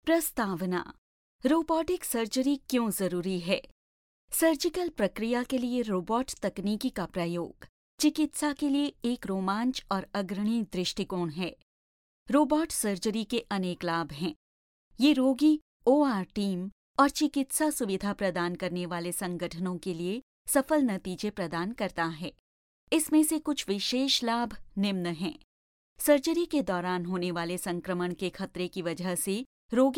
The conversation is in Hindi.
प्रस्तावना। रोबोटिक सर्जरी क्यों जरूरी है? सर्जिकल प्रक्रिया के लिए रोबोट तकनीकी का प्रयोग चिकित्सा के लिए एक रोमांच और अग्रणी दृष्टिकोण है। रोबोट सर्जरी के अनेक लाभ हैं। ये रोगी, ओआर टीम और चिकित्सा सुविधा प्रदान करने वाले संगठनों के लिए सफल नतीजे प्रदान करता है। इसमें से कुछ विशेष लाभ निम्न हैं। सर्जरी के दौरान होने वाले संक्रमण के खतरे की वजह से रोगी